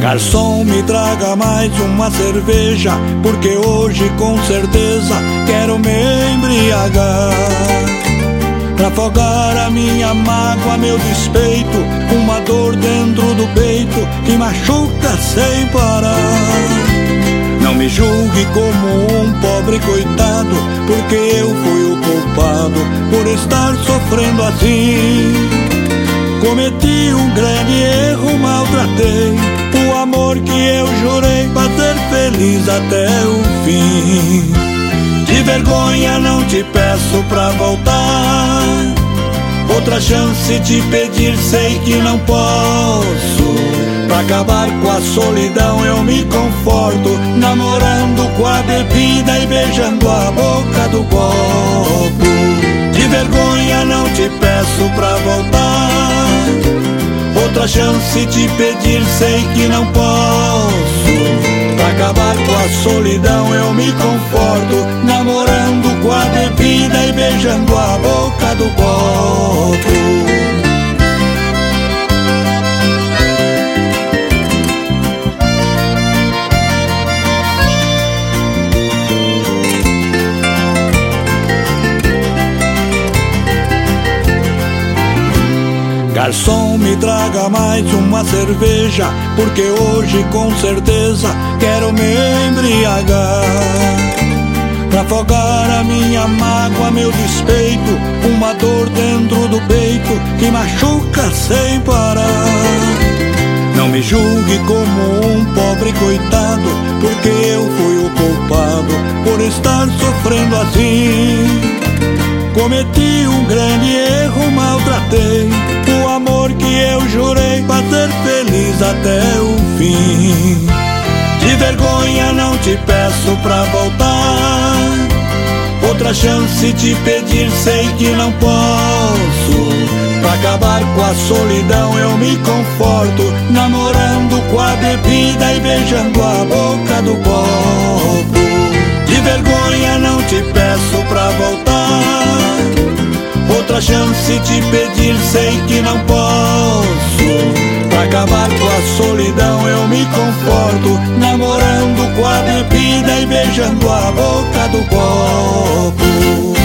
Garçom, me traga mais uma cerveja, porque hoje com certeza quero me embriagar. Pra afogar a minha mágoa, meu despeito, uma dor dentro do peito que machuca sem parar. Não me julgue como um pobre coitado, porque eu fui o culpado por estar sofrendo assim. Cometi um grande erro, maltratei o amor que eu jurei fazer feliz até o fim. De vergonha não te peço pra voltar, outra chance te pedir sei que não posso. Pra acabar com a solidão eu me conforto, namorando com a bebida e beijando a boca do copo. De vergonha não te peço pra voltar, outra chance te pedir sei que não posso. Pra acabar com a solidão eu me conforto, namorando com a bebida e beijando a boca do copo. Garçom, me traga mais uma cerveja, porque hoje com certeza quero me embriagar. Pra afogar a minha mágoa, meu despeito, uma dor dentro do peito que machuca sem parar. Não me julgue como um pobre coitado, porque eu fui o culpado por estar sofrendo assim. Cometi um grande erro, maltratei o amor que eu jurei fazer feliz até o fim. De vergonha não te peço pra voltar, outra chance te pedir sei que não posso. Pra acabar com a solidão eu me conforto, namorando com a bebida e beijando a boca do copo. De vergonha não te peço pra voltar, outra chance te pedir sei que não posso. Pra acabar com a solidão eu me conforto, namorando com a bebida e beijando a boca do copo.